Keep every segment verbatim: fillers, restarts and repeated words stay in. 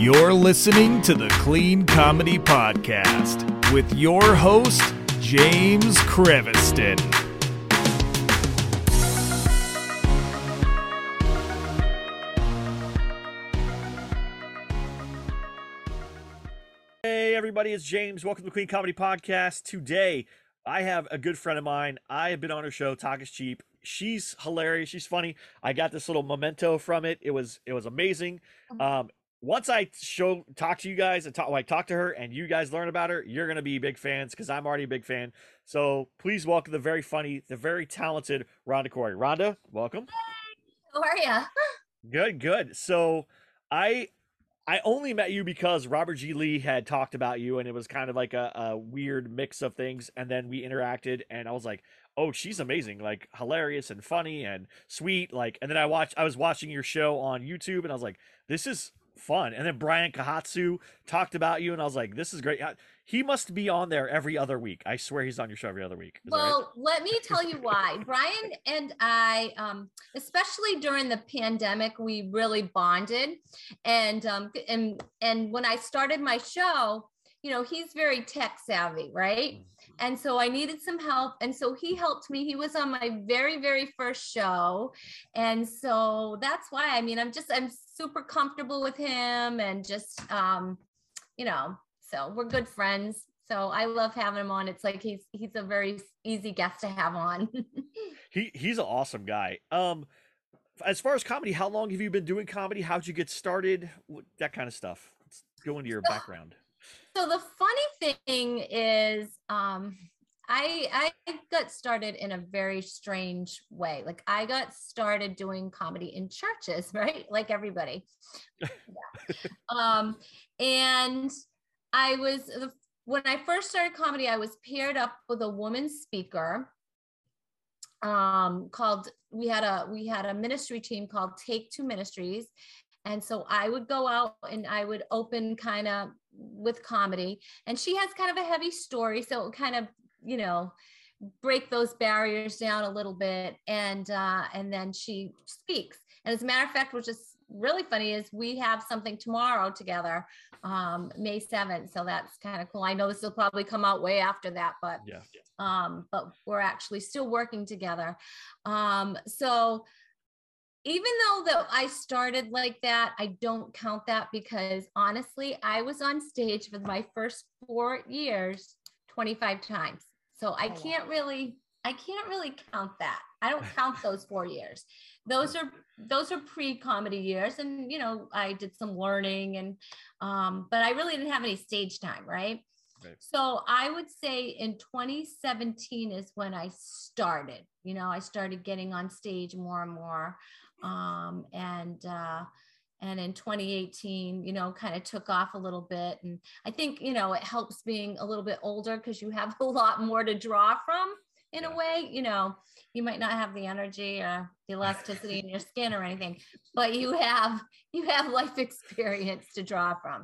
You're listening to the Clean Comedy Podcast with your host, James Creviston. Hey everybody, it's James. Welcome to the Clean Comedy Podcast. Today, I have a good friend of mine. I have been on her show, Talk is Cheap. She's hilarious. She's funny. I got this little memento from it. It was it was amazing. Um, once I show talk to you guys and talk, like talk to her, and you guys learn about her, you're gonna be big fans because I'm already a big fan. So please welcome the very funny, the very talented Rhonda Corey. Rhonda, welcome. How are ya? Good, good. So I I only met you because Robert G. Lee had talked about you, and it was kind of like a, a weird mix of things. And then we interacted, and I was like, "Oh, she's amazing! Like hilarious and funny and sweet." Like, and then I watched. I was watching your show on YouTube, and I was like, "This is fun." And then Brian Kahatsu talked about you, and I was like, "This is great." He must be on there every other week. I swear he's on your show every other week. Is Well, right? let me tell you why. Brian and I, um, especially during the pandemic, we really bonded. And um, and and when I started my show, you know, he's very tech savvy, right? And so I needed some help. And so he helped me. He was on my very, very first show. And so that's why, I mean, I'm just, I'm super comfortable with him and just, um, you know, so we're good friends. So I love having him on. It's like he's he's a very easy guest to have on. he he's an awesome guy. Um, as far as comedy, how long have you been doing comedy? How'd you get started? That kind of stuff. Let's go into your so, background. So the funny thing is, um, I I got started in a very strange way. Like I got started doing comedy in churches, right? Like everybody. Yeah. um, and I was, when I first started comedy, I was paired up with a woman speaker um, called, we had a, we had a ministry team called Take Two Ministries. And so I would go out and I would open kind of with comedy, and she has kind of a heavy story. So it kind of, you know, break those barriers down a little bit. And, uh, and then she speaks. And as a matter of fact, which is really funny, is we have something tomorrow together, um, May seventh. So that's kind of cool. I know this will probably come out way after that, but, yeah. um, but we're actually still working together. Um, so even though that I started like that, I don't count that because honestly, I was on stage for my first four years, twenty-five times. So I can't really, I can't really count that. I don't count those four years. Those are, those are pre-comedy years. And, you know, I did some learning and, um, but I really didn't have any stage time. Right. Right. So I would say in twenty seventeen is when I started, you know, I started getting on stage more and more. Um, and, uh, and in twenty eighteen, you know, kind of took off a little bit. And I think, you know, it helps being a little bit older because you have a lot more to draw from in yeah. a way. You know, you might not have the energy or the elasticity in your skin or anything, but you have, you have life experience to draw from.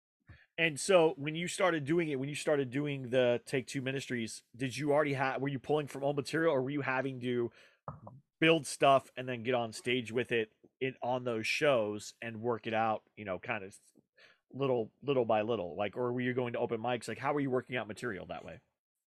And so when you started doing it, when you started doing the Take Two Ministries, did you already have, were you pulling from old material, or were you having to build stuff and then get on stage with it in, on those shows and work it out, you know, kind of little, little by little, like, or were you going to open mics? Like, how were you working out material that way?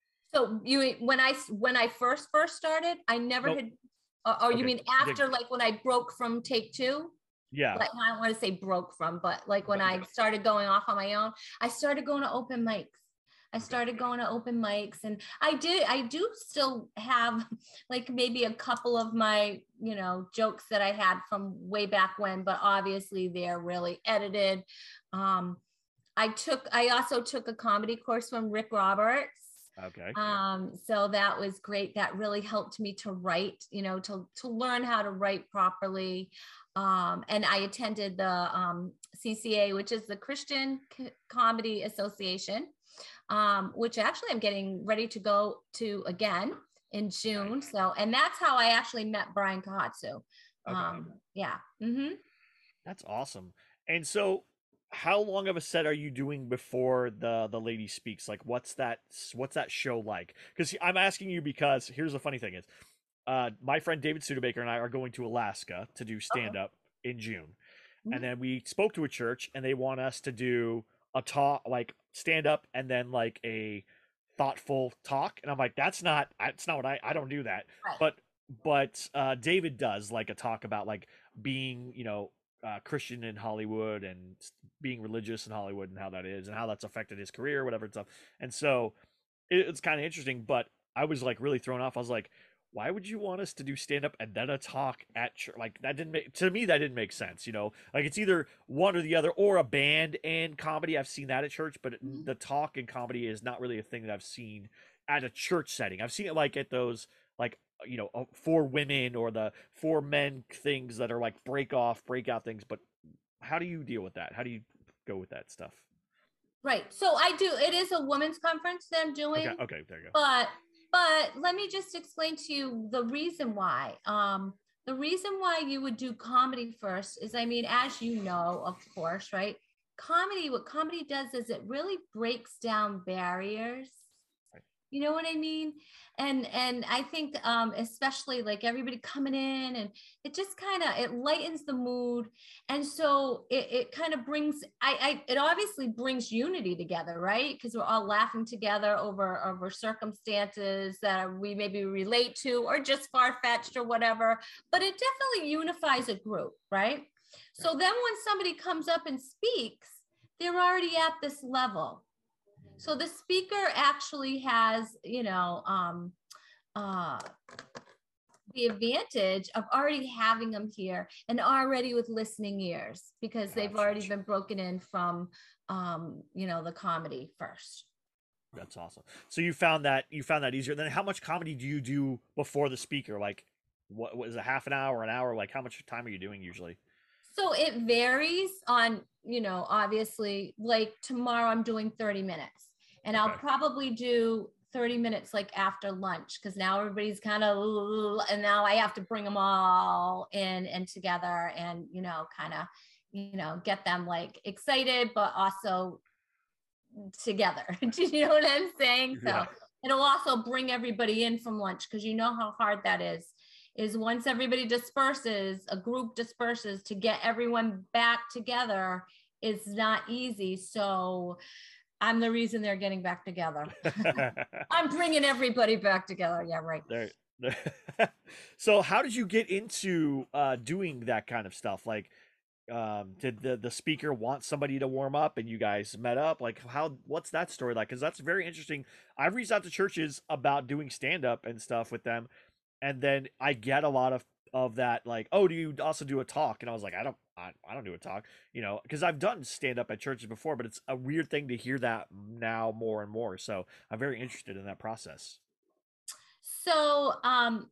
So you, when I, when I first, first started, I never nope. had, or, or okay. you mean after, yeah. like when I broke from Take Two? Yeah. Like, I don't want to say broke from, but like when I started going off on my own, I started going to open mics. I started going to open mics, and I did, I do still have like maybe a couple of my, you know, jokes that I had from way back when, but obviously they're really edited. Um, I took, I also took a comedy course from Rick Roberts. Okay. Um, so that was great. That really helped me to write, you know, to, to learn how to write properly. Um, and I attended the um, C C A, which is the Christian C- Comedy Association, um, which actually I'm getting ready to go to again in June. So, and that's how I actually met Brian Kahatsu. Okay. Um, yeah. Mm-hmm. That's awesome. And so how long of a set are you doing before the the lady speaks? Like, what's that what's that show like? Because I'm asking you because here's the funny thing is, uh, my friend David Studebaker and I are going to Alaska to do stand up in June. Mhm. And then we spoke to a church and they want us to do a talk, like stand up and then like a thoughtful talk. And I'm like, that's not, that's not what I, I don't do that. Right. But, but, uh, David does like a talk about like being, you know, uh, Christian in Hollywood and being religious in Hollywood and how that is and how that's affected his career, whatever and stuff. And so it, it's kind of interesting, but I was like really thrown off. I was like, why would you want us to do stand up and then a talk at church? Like that didn't make, to me, that didn't make sense. You know, like it's either one or the other, or a band and comedy. I've seen that at church, but Mhm. the talk and comedy is not really a thing that I've seen at a church setting. I've seen it like at those, like, you know, uh, for women or the for men things that are like break off, breakout things. But how do you deal with that? How do you go with that stuff? Right. So I do, it is a women's conference that I'm doing. Okay. Okay. There you go. But but let me just explain to you the reason why. Um, the reason why you would do comedy first is, I mean, as you know, of course, right? Comedy, what comedy does is it really breaks down barriers. Right. You know what I mean? And and I think um, especially like everybody coming in, and it just kind of, it lightens the mood. And so it, it kind of brings, I, I it obviously brings unity together, right? Because we're all laughing together over over circumstances that we maybe relate to or just far-fetched or whatever. But it definitely unifies a group, right? So then when somebody comes up and speaks, they're already at this level. So the speaker actually has, you know, um, uh, the advantage of already having them here and already with listening ears, because they've Gotcha. already been broken in from, um, you know, the comedy first. That's awesome. So you found that you found that easier. Then how much comedy do you do before the speaker? Like, what was it, half an hour, an hour? Like, how much time are you doing usually? So it varies on, you know, obviously, like tomorrow I'm doing thirty minutes, and I'll Okay. probably do thirty minutes like after lunch, because now everybody's kind of, and now I have to bring them all in and together and, you know, kind of, you know, get them like excited, but also together. Do you know what I'm saying? So Yeah. it'll also bring everybody in from lunch, because you know how hard that is. Is once everybody disperses, a group disperses, to get everyone back together is not easy. So I'm the reason they're getting back together. I'm bringing everybody back together. Yeah, right. There. So how did you get into uh, doing that kind of stuff? Like, um, did the the speaker want somebody to warm up and you guys met up? Like, how? What's that story like? Because that's very interesting. I've reached out to churches about doing stand up and stuff with them, and then I get a lot of of that, like, oh, do you also do a talk? And I was like, I don't I, I don't do a talk, you know, because I've done stand up at churches before, but it's a weird thing to hear that now more and more. So I'm very interested in that process. So um,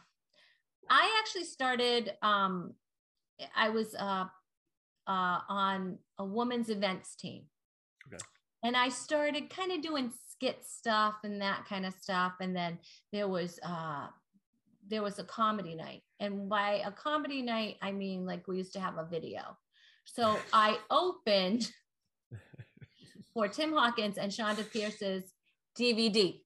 I actually started, um, I was uh, uh, on a women's events team. Okay. And I started kind of doing skit stuff and that kind of stuff. And then there was uh, there was a comedy night. And by a comedy night, I mean, like, we used to have a video. So I opened for Tim Hawkins and Shonda Pierce's D V D.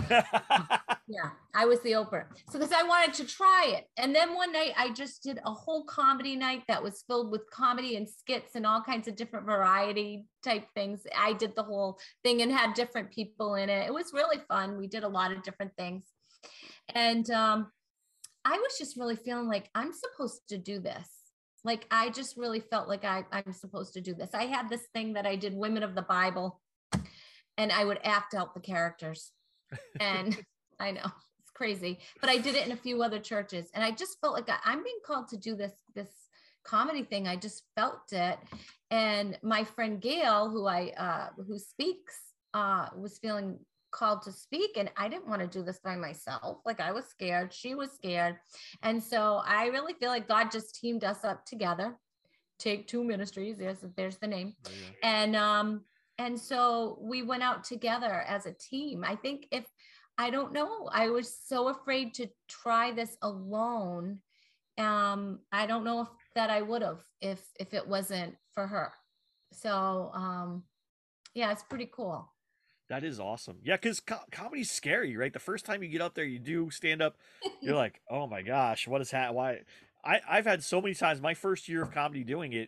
Yeah, I was the opener. So because I wanted to try it. And then one night I just did a whole comedy night that was filled with comedy and skits and all kinds of different variety type things. I did the whole thing and had different people in it. It was really fun. We did a lot of different things. And um, I was just really feeling like I'm supposed to do this. Like, I just really felt like I, I'm supposed to do this. I had this thing that I did Women of the Bible, and I would act out the characters. And I know it's crazy, but I did it in a few other churches. And I just felt like I, I'm being called to do this, this comedy thing. I just felt it. And my friend Gail, who I, uh, who speaks, uh, was feeling called to speak, and I didn't want to do this by myself. Like, I was scared, she was scared. And so I really feel like God just teamed us up together. Take Two Ministries, there's there's the name. Oh, yeah. And um and so we went out together as a team. I think if I don't know, I was so afraid to try this alone. Um I don't know if that I would have if if it wasn't for her. So um yeah, it's pretty cool. That is awesome. Yeah, because co- comedy's scary, right? The first time you get up there, you do stand up, you're like, oh my gosh, what is that? Why? I, I've had so many times, my first year of comedy doing it,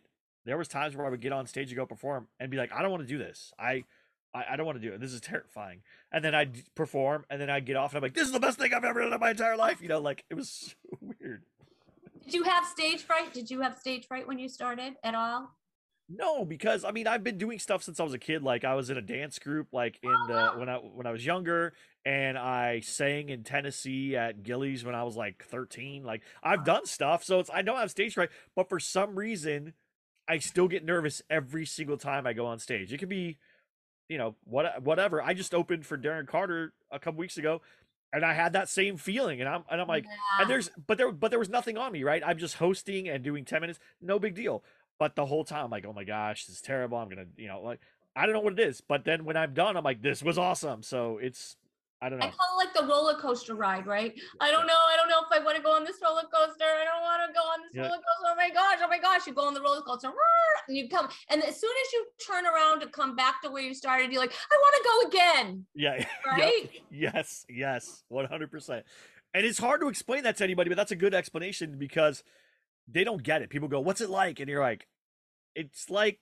there was times where I would get on stage and go perform and be like, I don't want to do this. I, I, I don't want to do it. This is terrifying. And then I'd perform and then I'd get off and I'm like, this is the best thing I've ever done in my entire life. You know, like it was so weird. Did you have stage fright? Did you have stage fright when you started at all? No, because I mean I've been doing stuff since I was a kid. Like I was in a dance group, like in Oh, the wow. when I when I was younger, and I sang in Tennessee at Gillies when I was like thirteen. Like I've done stuff, so it's I know I have stage fright, but for some reason, I still get nervous every single time I go on stage. It could be, you know, what whatever. I just opened for Darren Carter a couple weeks ago, and I had that same feeling, and I'm and I'm like, and Yeah. there's but there but there was nothing on me, right? I'm just hosting and doing ten minutes, no big deal. But the whole time, I'm like, oh my gosh, this is terrible. I'm gonna, you know, like I don't know what it is, but then when I'm done, I'm like, this was awesome. So it's, I don't I know. call it like the roller coaster ride, right? I Yeah, don't know. I don't know if I want to go on this roller coaster. I don't want to go on this yeah, roller coaster. Oh my gosh. Oh my gosh. You go on the roller coaster and you come. And as soon as you turn around to come back to where you started, you're like, I want to go again. yeah, yep, Right? yes, yes, one hundred percent. And it's hard to explain that to anybody, but that's a good explanation because they don't get it. People go, "What's it like?" And you're like, "It's like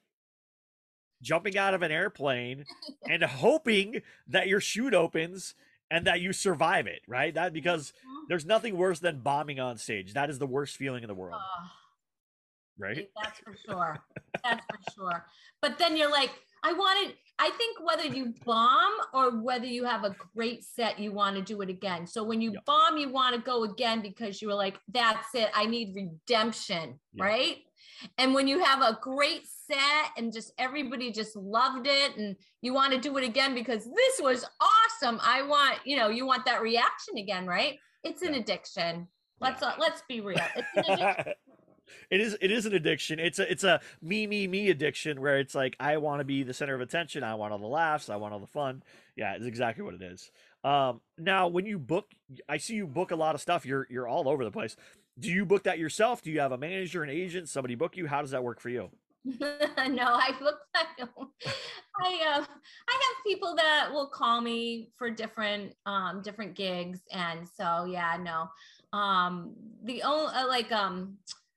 jumping out of an airplane and hoping that your chute opens and that you survive it, right? That because there's nothing worse than bombing on stage. That is the worst feeling in the world, Oh, right? that's for sure. That's for sure. But then you're like, I wanted, I think whether you bomb or whether you have a great set, you want to do it again. So when you Yep. bomb, you want to go again because you were like, that's it. I need redemption. Yep. Right. And when you have a great set and just everybody just loved it and you want to do it again because this was awesome. I want, you know, you want that reaction again, right? It's an Yeah. addiction. Yeah. Let's uh, let's be real. It's an addiction. It is it is an addiction. It's a it's a me me me addiction where it's like I want to be the center of attention. I want all the laughs. I want all the fun. Yeah, it's exactly what it is. Um, now when you book, I see you book a lot of stuff. You're you're all over the place. Do you book that yourself? Do you have a manager, an agent, somebody book you? How does that work for you? No, I look I don't. I uh, I have people that will call me for different um different gigs, and so yeah, no. Um, the only uh, like um,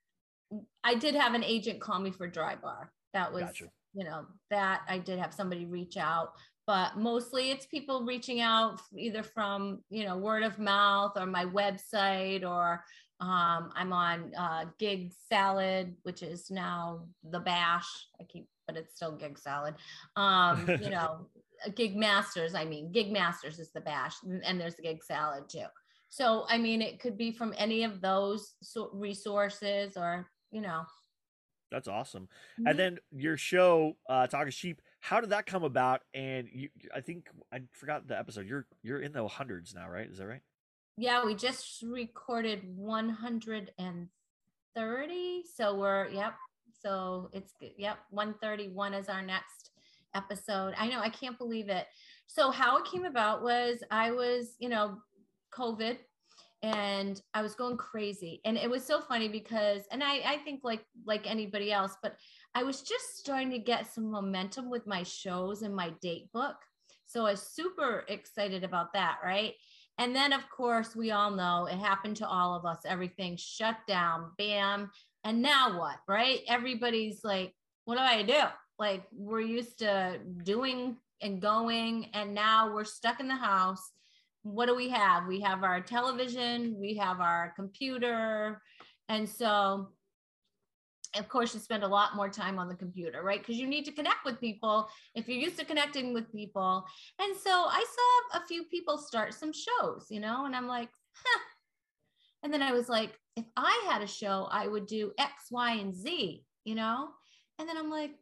I did have an agent call me for Dry Bar. That was Gotcha. you know that I did have somebody reach out, but mostly it's people reaching out either from you know word of mouth or my website or um, I'm on uh, Gig Salad, which is now the Bash. I keep, but it's still Gig Salad. Um, you know, Gig Masters. I mean, Gig Masters is the Bash, and there's the Gig Salad too. So, I mean, it could be from any of those so- resources, or you know. That's awesome. Mhm. And then your show, uh, Talking Sheep. How did that come about? And you, I think I forgot the episode. You're you're in the hundreds now, right? Is that right? Yeah, we just recorded one hundred thirty. So we're, yep. So it's good. Yep. one thirty-one is our next episode. I know, I can't believe it. So how it came about was I was, you know, COVID and I was going crazy. And it was so funny because, and I, I think like, like anybody else, but I was just starting to get some momentum with my shows and my date book. So I was super excited about that. Right. And then, of course, we all know it happened to all of us. Everything shut down, bam. And now what, right? Everybody's like, what do I do? Like, we're used to doing and going, and now we're stuck in the house. What do we have? We have our television, we have our computer. And so, of course, you spend a lot more time on the computer, right? Because you need to connect with people if you're used to connecting with people. And so I saw a few people start some shows, you know, and I'm like, huh. And then I was like, if I had a show, I would do X, Y, and Z, you know? And then I'm like,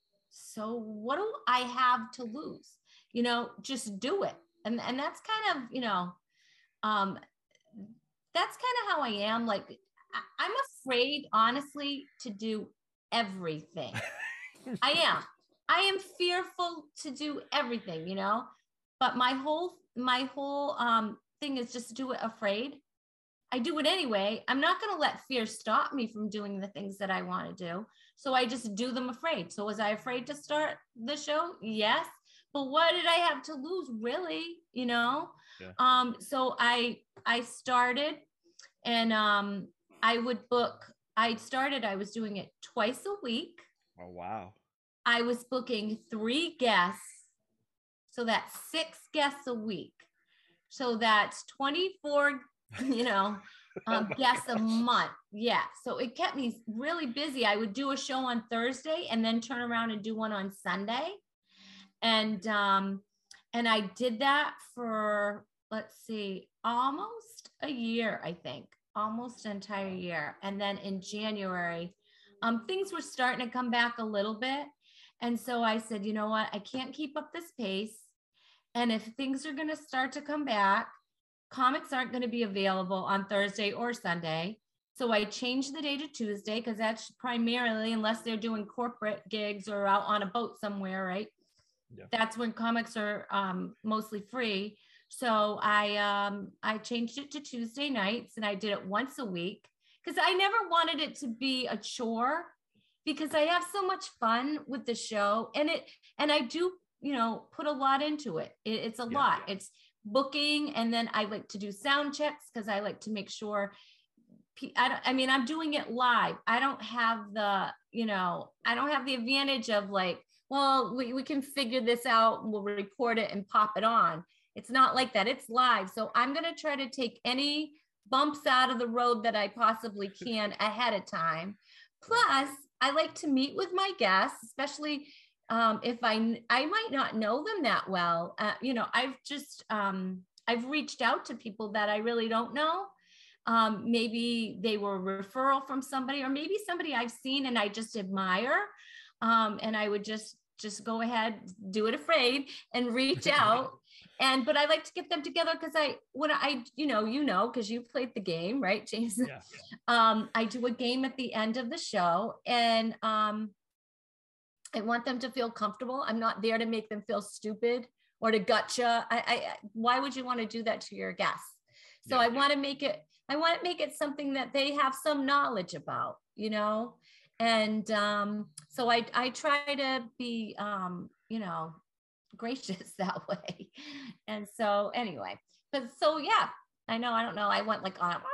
so what do I have to lose? You know, just do it. And, and that's kind of, you know, um, that's kind of how I am. Like, I'm afraid, honestly, to do everything. I am. I am fearful to do everything, you know. But my whole my whole um, thing is just do it afraid. I do it anyway. I'm not going to let fear stop me from doing the things that I want to do. So I just do them afraid. So was I afraid to start the show? Yes. But what did I have to lose, really? You know. Yeah. Um. So I I started, and um. I would book, I started, I was doing it twice a week. Oh, wow. I was booking three guests. So that's six guests a week. So that's twenty-four, you know, um, Oh guests a gosh. month. Yeah. So it kept me really busy. I would do a show on Thursday and then turn around and do one on Sunday. And, um, and I did that for, let's see, almost a year, I think, almost an entire year. And then in January, um, things were starting to come back a little bit. And so I said, you know what, I can't keep up this pace. And if things are going to start to come back, comics aren't going to be available on Thursday or Sunday. So I changed the day to Tuesday because that's primarily, unless they're doing corporate gigs or out on a boat somewhere, right? Yeah. That's when comics are um, mostly free. So I um, I changed it to Tuesday nights, and I did it once a week because I never wanted it to be a chore, because I have so much fun with the show, and it and I do, you know, put a lot into it. it it's a yeah, lot. Yeah. It's booking, and then I like to do sound checks because I like to make sure. I don't. I mean, I'm doing it live. I don't have the, you know, I don't have the advantage of like, well, we, we can figure this out and we'll record it and pop it on. It's not like that. It's live. So I'm going to try to take any bumps out of the road that I possibly can ahead of time. Plus, I like to meet with my guests, especially um, if I, I might not know them that well. Uh, you know, I've just, um, I've reached out to people that I really don't know. Um, maybe they were a referral from somebody, or maybe somebody I've seen and I just admire. Um, and I would just, just go ahead, do it afraid and reach out. And, but I like to get them together because I, when I, you know, you know, because you played the game, right, James? Yeah. um, I do a game at the end of the show, and um, I want them to feel comfortable. I'm not there to make them feel stupid or to gotcha. I, I why would you want to do that to your guests? So yeah. I want to make it, I want to make it something that they have some knowledge about, you know? And um, so I, I try to be, um, you know, gracious that way. And so anyway, but so, yeah, I know, I don't know. I went like on,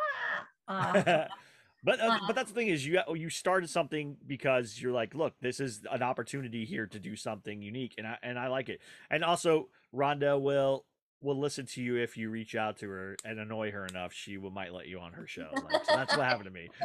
uh, but, uh, but that's the thing is you, you started something because you're like, look, this is an opportunity here to do something unique. And I, and I like it. And also Rhonda will, will listen to you if you reach out to her and annoy her enough. She will might let you on her show. Like, so that's what happened to me.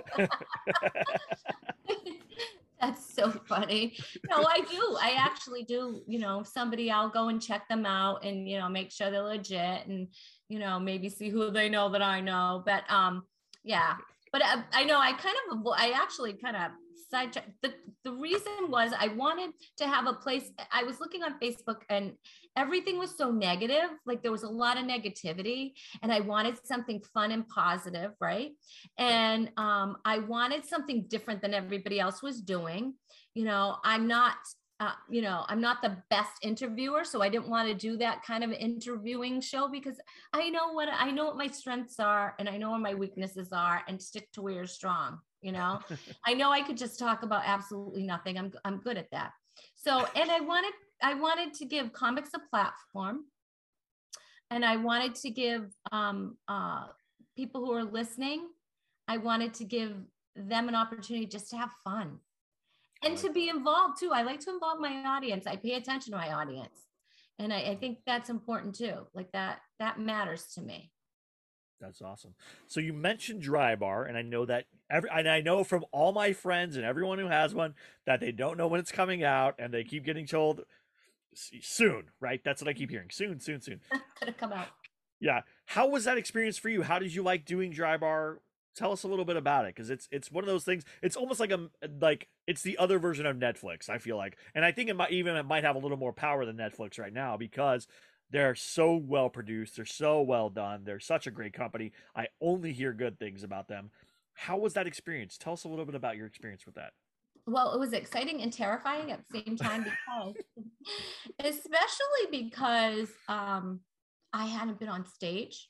That's so funny. No, I do. I actually do. You know, somebody, I'll go and check them out and, you know, make sure they're legit and, you know, maybe see who they know that I know. But um, yeah, but I, I know I kind of, I actually kind of sidetracked. The, the reason was I wanted to have a place. I was looking on Facebook and everything was so negative. Like there was a lot of negativity, and I wanted something fun and positive. Right. And um, I wanted something different than everybody else was doing. You know, I'm not, uh, you know, I'm not the best interviewer. So I didn't want to do that kind of interviewing show because I know what, I know what my strengths are and I know where my weaknesses are, and stick to where you're strong. You know, I know I could just talk about absolutely nothing. I'm, I'm good at that. So, and I wanted, I wanted to give comics a platform, and I wanted to give um, uh, people who are listening, I wanted to give them an opportunity just to have fun and to be involved too. I like to involve my audience. I pay attention to my audience. And I, I think that's important too. Like that, that matters to me. That's awesome. So you mentioned Dry Bar, and I know that every, and I know from all my friends and everyone who has one that they don't know when it's coming out, and they keep getting told soon, right? That's what I keep hearing. Soon, soon, soon. Gonna come out. Yeah. How was that experience for you? How did you like doing Dry Bar? Tell us a little bit about it, because it's it's one of those things. It's almost like a like it's the other version of Netflix, I feel like, and I think it might even it might have a little more power than Netflix right now because they're so well produced, they're so well done, they're such a great company. I only hear good things about them. How was that experience? Tell us a little bit about your experience with that. Well, it was exciting and terrifying at the same time because, especially because um, I hadn't been on stage.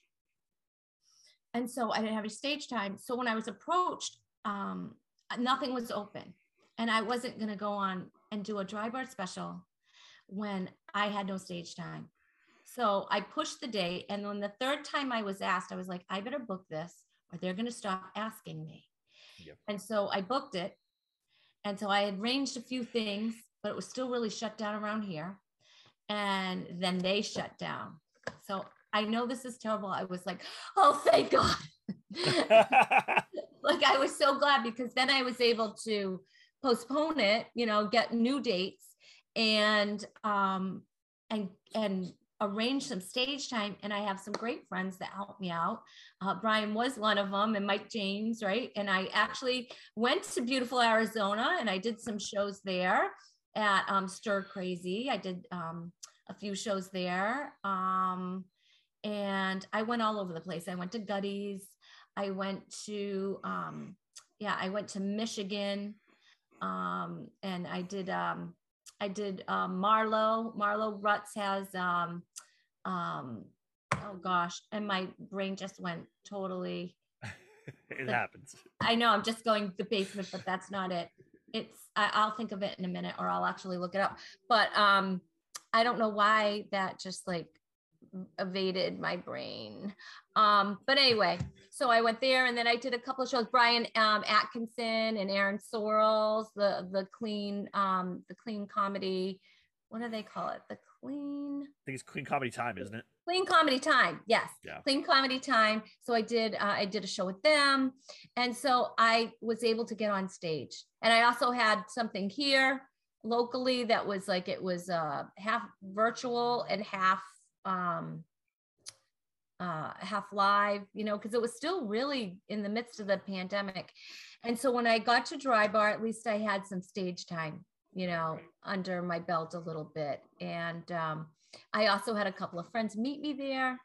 And so I didn't have any stage time. So when I was approached, um, nothing was open. And I wasn't going to go on and do a Dry Bar special when I had no stage time. So I pushed the date. And when the third time I was asked, I was like, I better book this or they're going to stop asking me. Yep. And so I booked it. And so I had arranged a few things, but it was still really shut down around here. And then they shut down. So I know this is terrible. I was like, oh, thank God. Like, I was so glad, because then I was able to postpone it, you know, get new dates and, um, and, and arrange some stage time. And I have some great friends that helped me out. Uh, Brian was one of them, and Mike James, right? And I actually went to beautiful Arizona, and I did some shows there at um, Stir Crazy. I did um, a few shows there. Um, and I went all over the place. I went to Gutty's. I went to, um, yeah, I went to Michigan. Um, and I did, um, I did um, Marlo. Marlo Rutz has, um, um, oh gosh, and my brain just went totally. It happens. I know, I'm just going to the basement, but that's not it. It's, I, I'll think of it in a minute, or I'll actually look it up. But um, I don't know why that just like evaded my brain. Um, but anyway, so I went there, and then I did a couple of shows. Brian um, Atkinson and Aaron Sorrells, the the clean um, the clean comedy. What do they call it? The clean. I think it's Clean Comedy Time, isn't it? Clean Comedy Time. Yes. Yeah. Clean Comedy Time. So I did, uh, I did a show with them. And so I was able to get on stage. And I also had something here locally that was like, it was uh, half virtual and half, um, uh, half live, you know, because it was still really in the midst of the pandemic. And so when I got to Dry Bar, at least I had some stage time, you know, under my belt a little bit. And, um, I also had a couple of friends meet me there.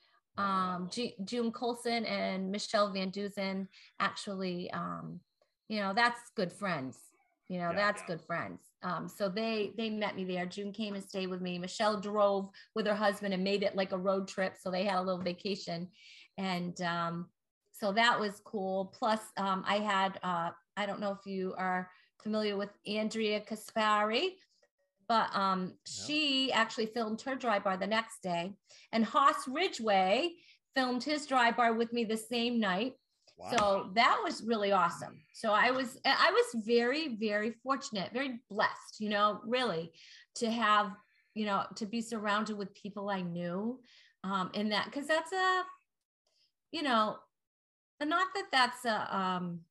Um, G- June Colson and Michelle Van Duzen, actually, um, you know, that's good friends. You know, yeah, that's yeah. good friends. Um, so they they met me there. June came and stayed with me. Michelle drove with her husband and made it like a road trip. So they had a little vacation. And um, so that was cool. Plus, um, I had, uh, I don't know if you are familiar with Andrea Kaspari, but um, yeah. she actually filmed her Dry Bar the next day, and Haas Ridgway filmed his Dry Bar with me the same night. Wow. So that was really awesome. So I was, I was very, very fortunate, very blessed, you know, really to have, you know, to be surrounded with people I knew um, in that, because that's a, you know, not that that's a, um,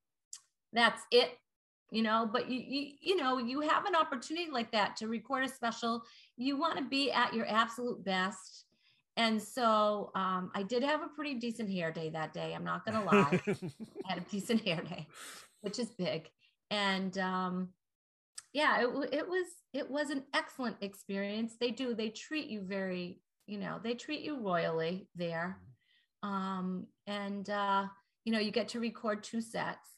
that's it. You know, but you, you, you know, you have an opportunity like that to record a special. You want to be at your absolute best. And so um, I did have a pretty decent hair day that day. I'm not going to lie. I had a decent hair day, which is big. And um, yeah, it, it was, it was an excellent experience. They do, they treat you very, you know, they treat you royally there. Um, and, uh, you know, you get to record two sets.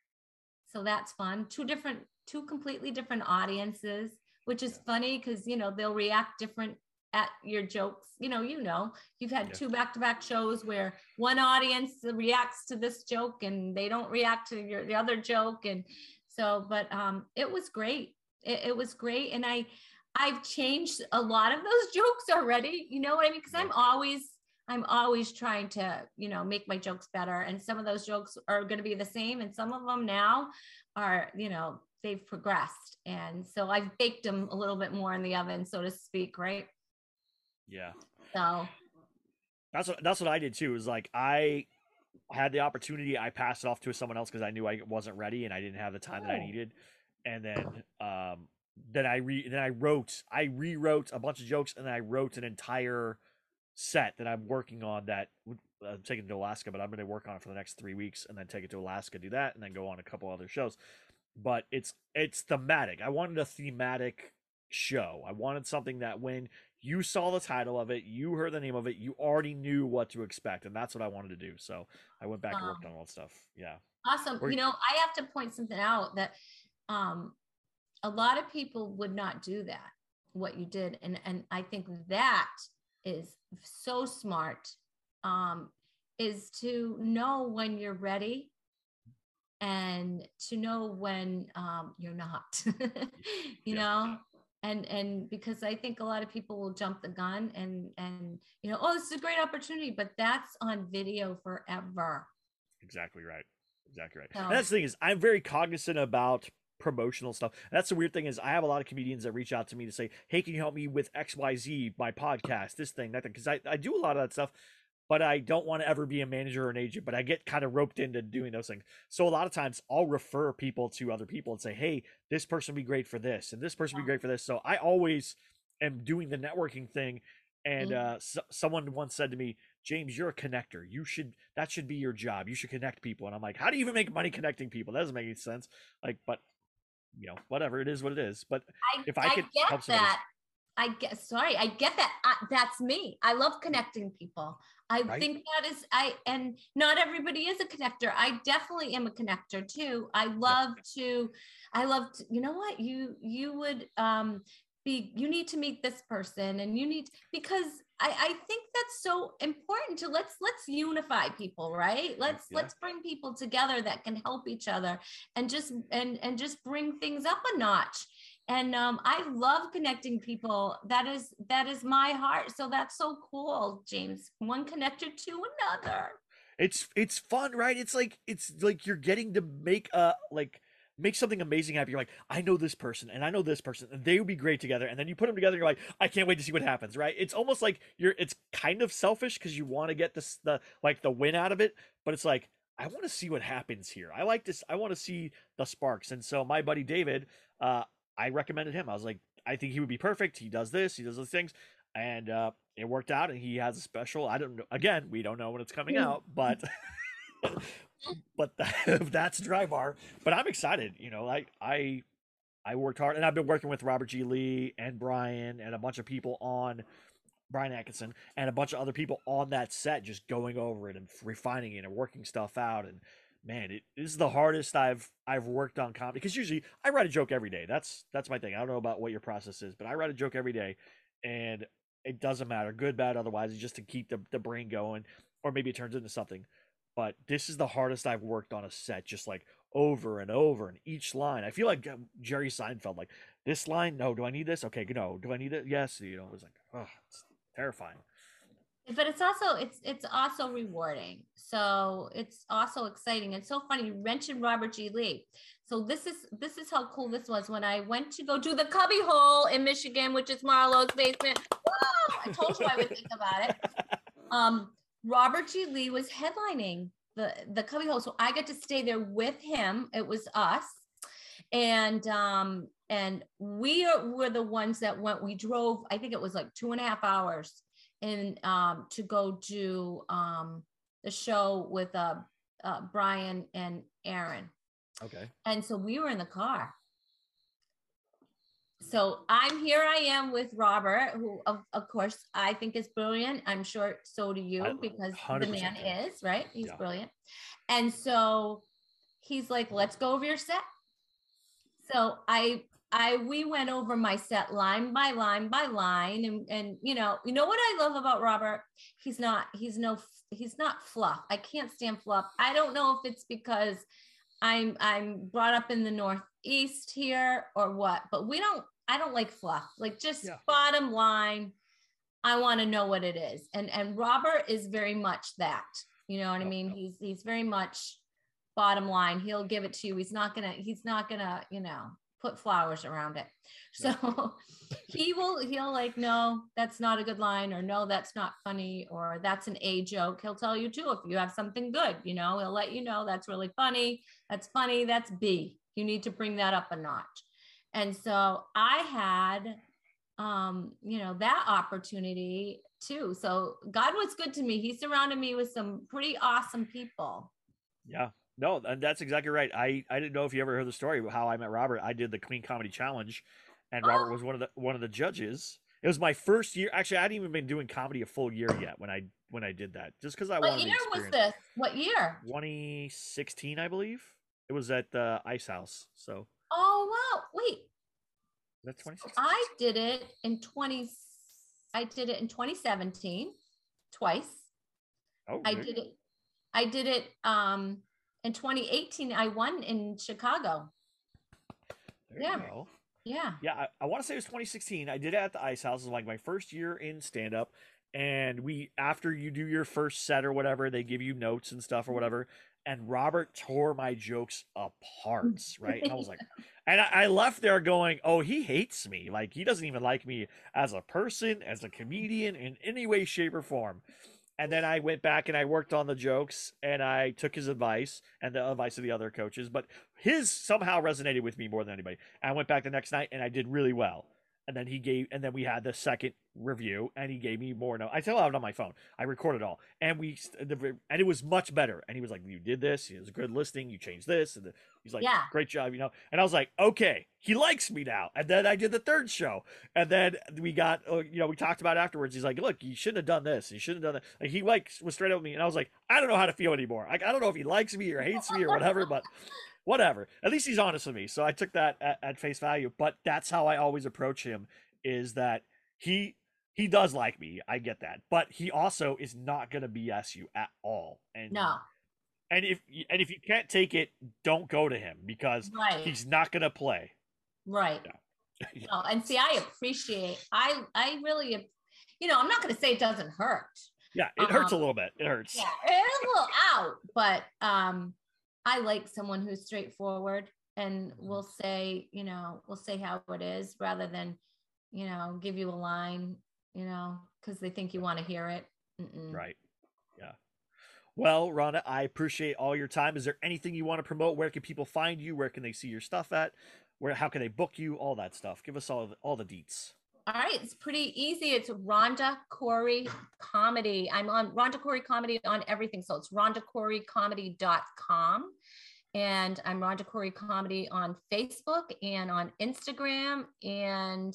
So that's fun. Two different, two completely different audiences, which is funny because, you know, they'll react different at your jokes. You know, you know, you've had yeah. two back-to-back shows where one audience reacts to this joke and they don't react to your the other joke. And so, but um, it was great. It, it was great. And I, I've changed a lot of those jokes already. You know what I mean? Because yeah. I'm always, I'm always trying to, you know, make my jokes better. And some of those jokes are going to be the same. And some of them now are, you know, they've progressed. And so I've baked them a little bit more in the oven, so to speak. Right. Yeah. So that's what, that's what I did too. Is like, I had the opportunity. I passed it off to someone else because I knew I wasn't ready and I didn't have the time oh. that I needed. And then, um, then I re then I wrote, I rewrote a bunch of jokes, and I wrote an entire set that I'm working on that I'm taking to Alaska, but I'm going to work on it for the next three weeks and then take it to Alaska, do that, and then go on a couple other shows. But it's, it's thematic. I wanted a thematic show. I wanted something that when you saw the title of it, you heard the name of it, you already knew what to expect. And that's what I wanted to do. So I went back um, and worked on all that stuff. Yeah. Awesome. We're, you know, I have to point something out that um, a lot of people would not do that, what you did. And, and I think that is so smart, um, is to know when you're ready and to know when um, you're not, you yeah. know, and, and because I think a lot of people will jump the gun and, and, you know, oh, this is a great opportunity, but that's on video forever. Exactly right. Exactly right. So, and that's the thing is I'm very cognizant about promotional stuff. And that's the weird thing is I have a lot of comedians that reach out to me to say, hey, can you help me with X Y Z, my podcast, this thing, that thing? Because I, I do a lot of that stuff, but I don't want to ever be a manager or an agent, but I get kind of roped into doing those things. So a lot of times I'll refer people to other people and say, hey, this person would be great for this, and this person would be great for this. So I always am doing the networking thing. And uh, so, someone once said to me, James, you're a connector. You should, that should be your job. You should connect people. And I'm like, how do you even make money connecting people? That doesn't make any sense. Like, but you know, whatever, it is what it is. But I, if I, I could get help somebody, that. I get, sorry, I get that. Uh, that's me. I love connecting people. I right? think that is, I, and not everybody is a connector. I definitely am a connector too. I love yeah. to, I love to, you know what, you, you would, um, be, you need to meet this person, and you need, because I, I think that's so important to let's, let's unify people, right? Let's, yeah. let's bring people together that can help each other and just, and, and just bring things up a notch. And um, I love connecting people. That is, that is my heart. So that's so cool, James. One connector to another. It's, it's fun, right? It's like, it's like you're getting to make a, like, make something amazing happen. You're like, I know this person and I know this person, and they would be great together. And then you put them together, you're like, I can't wait to see what happens, right? It's almost like you're, it's kind of selfish because you want to get this, the, like the win out of it, but it's like, I want to see what happens here. I like this. I want to see the sparks. And so my buddy David, uh, I recommended him. I was like, I think he would be perfect. He does this, he does those things. And uh, it worked out, and he has a special, I don't know, again, we don't know when it's coming out, but but that, that's Dry Bar. But I'm excited. You know, I I I worked hard, and I've been working with Robert G. Lee and Brian and a bunch of people on Brian Atkinson and a bunch of other people on that set, just going over it and refining it and working stuff out. And man, it this is the hardest I've I've worked on comedy, because usually I write a joke every day. That's that's my thing. I don't know about what your process is, but I write a joke every day, and it doesn't matter, good, bad, otherwise, it's just to keep the, the brain going, or maybe it turns into something. But this is the hardest I've worked on a set, just like over and over, and each line. I feel like Jerry Seinfeld, like, this line, no, do I need this? Okay, no, do I need it? Yes, you know, it was like, oh, it's terrifying. But it's also, it's it's also rewarding. So it's also exciting. It's so funny. You mentioned Robert G. Lee. So this is this is how cool this was when I went to go do the Cubby Hole in Michigan, which is Marlo's basement. Whoa! I told you I would think about it. Um, Robert G. Lee was headlining the, the Cubby Hole. So I got to stay there with him. It was us. And um, and we are, were the ones that went, we drove, I think it was like two and a half hours and um, to go do um, the show with uh, uh, Brian and Aaron. Okay. And so we were in the car. So I'm here I am with Robert, who of, of course I think is brilliant. I'm sure so do you, because the man is, right? He's yeah. brilliant. And so he's like, let's go over your set. So I, I, we went over my set line by line by line. And, and, you know, you know what I love about Robert? He's not, he's no, he's not fluff. I can't stand fluff. I don't know if it's because I'm, I'm brought up in the Northeast here or what, but we don't, I don't like fluff. Like, just yeah. bottom line, I want to know what it is. And, and Robert is very much that, you know what oh, I mean? No. He's, he's very much bottom line. He'll give it to you. He's not gonna, he's not gonna, you know, put flowers around it. So he will, he'll like, no, that's not a good line, or no, that's not funny, or that's an A joke. He'll tell you too, if you have something good, you know, he'll let you know that's really funny. That's funny. That's B. You need to bring that up a notch. And so I had, um, you know, that opportunity too. So God was good to me. He surrounded me with some pretty awesome people. Yeah. No, and that's exactly right. I, I didn't know if you ever heard the story of how I met Robert. I did the Clean Comedy Challenge, and Robert oh. was one of the one of the judges. It was my first year. Actually, I hadn't even been doing comedy a full year yet when I when I did that. Just because I what wanted year the was this? What year? twenty sixteen, I believe. It was at the Ice House. So. Oh wow! Wait. That's twenty sixteen. I did it in twenty. I did it in twenty seventeen, twice. Oh. I did it. I did it. Um. In twenty eighteen, I won in Chicago. There yeah. you go. Yeah. Yeah. I, I want to say it was twenty sixteen. I did it at the Ice House. It was like my first year in stand-up. and we after you do your first set or whatever, they give you notes and stuff or whatever. And Robert tore my jokes apart, right? And I was like, and I, I left there going, oh, he hates me. Like, he doesn't even like me as a person, as a comedian, in any way, shape, or form. And then I went back and I worked on the jokes and I took his advice and the advice of the other coaches, but his somehow resonated with me more than anybody. And I went back the next night and I did really well. And then he gave, and then we had the second review, and he gave me more. No, I still have it on my phone. I recorded it all, and we, and it was much better. And he was like, "You did this. It was a good listening. You changed this." And the, he's like, Yeah. "Great job," you know. And I was like, "Okay, he likes me now." And then I did the third show, and then we got, uh, you know, we talked about it afterwards. He's like, "Look, you shouldn't have done this. You shouldn't have done that." Like, he like was straight up with me, and I was like, "I don't know how to feel anymore. Like, I don't know if he likes me or hates me or whatever, but." Whatever. At least he's honest with me. So I took that at, at face value. But that's how I always approach him, is that he he does like me. I get that. But he also is not gonna B S you at all. And No. and if and if you can't take it, don't go to him, because Right. he's not gonna play. Right. Yeah. No, and see, I appreciate, I, I really, you know, I'm not going to say it doesn't hurt. Yeah, it hurts a Um, little bit. It hurts. Yeah, it's a little out, but um, I like someone who's straightforward and will say, you know, will say how it is rather than, you know, give you a line, you know, because they think you want to hear it. Mm-mm. Right. Yeah. Well, Rhonda, I appreciate all your time. Is there anything you want to promote? Where can people find you? Where can they see your stuff at? Where, how can they book you? All that stuff. Give us all the, all the deets. All right, it's pretty easy. It's Rhonda Corey Comedy. I'm on Rhonda Corey Comedy on everything. So it's rhonda corey comedy dot com. And I'm Rhonda Corey Comedy on Facebook and on Instagram and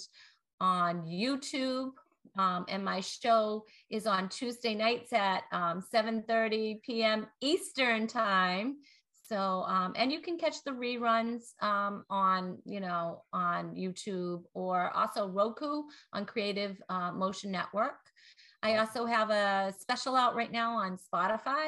on YouTube. Um, and my show is on Tuesday nights at um, seven thirty p.m. Eastern time. So, um, and you can catch the reruns um, on, you know, on YouTube or also Roku on Creative uh, Motion Network. I also have a special out right now on Spotify.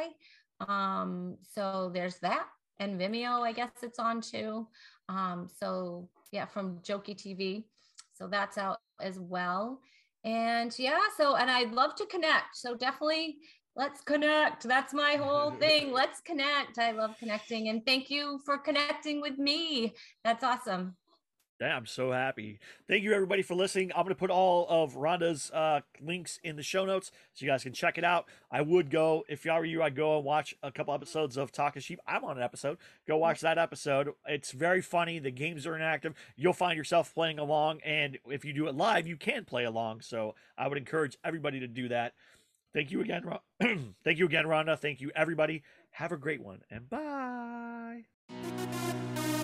Um, so there's that. And Vimeo, I guess it's on too. Um, so yeah, from Jokey T V. So that's out as well. And yeah, so, and I'd love to connect. So definitely let's connect. That's my whole thing. Let's connect. I love connecting. And thank you for connecting with me. That's awesome. Yeah, I'm so happy. Thank you, everybody, for listening. I'm going to put all of Rhonda's uh, links in the show notes so you guys can check it out. I would go, if y'all were you, I'd go and watch a couple episodes of Talking Sheep. I'm on an episode. Go watch that episode. It's very funny. The games are interactive. You'll find yourself playing along. And if you do it live, you can play along. So I would encourage everybody to do that. Thank you again, Ron- Thank you again, Rhonda. Thank you, everybody. Have a great one, and bye.